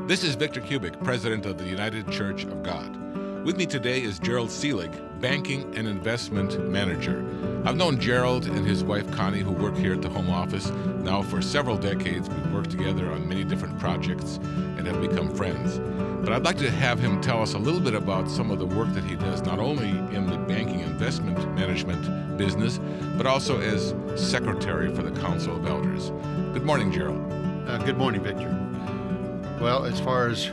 This is Victor Kubik, President of the United Church of God. With me today is Gerald Seelig, Banking and Investment Manager. I've known Gerald and his wife Connie, who work here at the home office, now for several decades. We've worked together on many different projects and have become friends. But I'd like to have him tell us a little bit about some of the work that he does, not only in the banking investment management business, but also as Secretary for the Council of Elders. Good morning, Gerald. Good morning, Victor. Well, as far as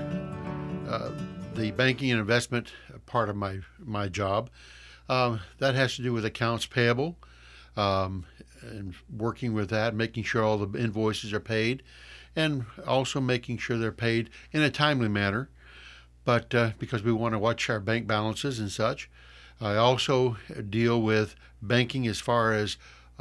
the banking and investment part of my job, that has to do with accounts payable, and working with that, making sure all the invoices are paid, and also making sure they're paid in a timely manner, but because we want to watch our bank balances and such. I also deal with banking as far as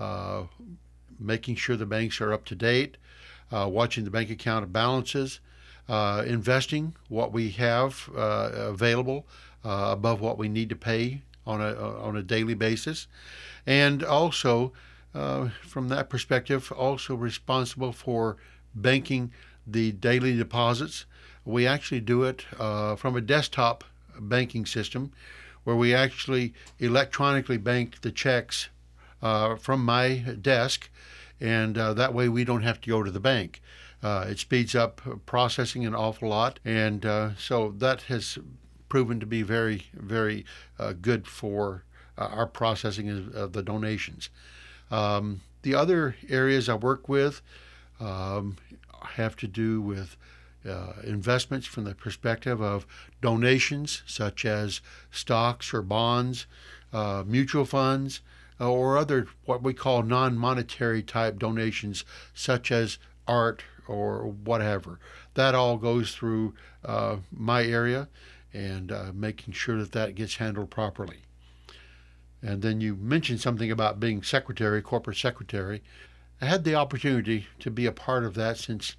making sure the banks are up to date, watching the bank account balances, investing what we have available above what we need to pay on a daily basis, and also from that perspective, also responsible for banking the daily deposits. We actually do it from a desktop banking system, where we actually electronically bank the checks from my desk, and that way we don't have to go to the bank. It speeds up processing an awful lot, and so that has proven to be very, very good for our processing of the donations. The other areas I work with have to do with investments from the perspective of donations, such as stocks or bonds, mutual funds, or other what we call non-monetary type donations, such as art or whatever. That all goes through my area, and making sure that gets handled properly. And then you mentioned something about being secretary, corporate secretary. I had the opportunity to be a part of that since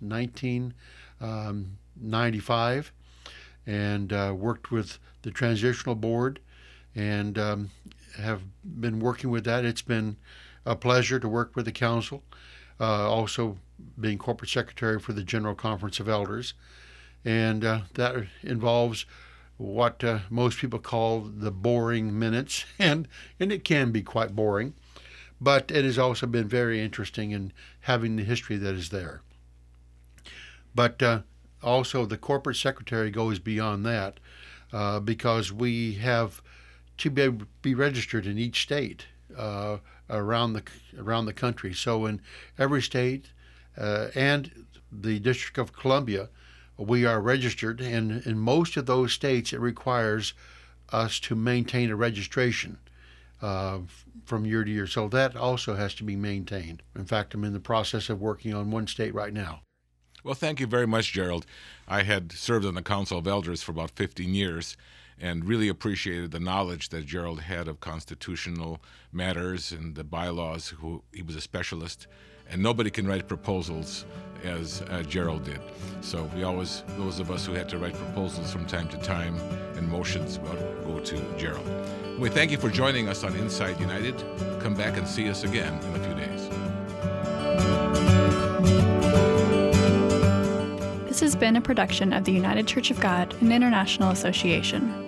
1995, and worked with the transitional board, and have been working with that. It's been a pleasure to work with the council, also being corporate secretary for the General Conference of Elders, and that involves what most people call the boring minutes, and it can be quite boring, but it has also been very interesting in having the history that is there. But also the corporate secretary goes beyond that, because we have to be registered in each state around the country. So in every state and the District of Columbia, we are registered, and in most of those states it requires us to maintain a registration from year to year. So that also has to be maintained. In fact, I'm in the process of working on one state right now. Well, thank you very much, Gerald. I had served on the Council of Elders for about 15 years and really appreciated the knowledge that Gerald had of constitutional matters and the bylaws. He was a specialist, and nobody can write proposals as Gerald did. So we always, those of us who had to write proposals from time to time and motions, would go to Gerald. We thank you for joining us on Inside United. Come back and see us again in a few days. This has been a production of the United Church of God, an international association.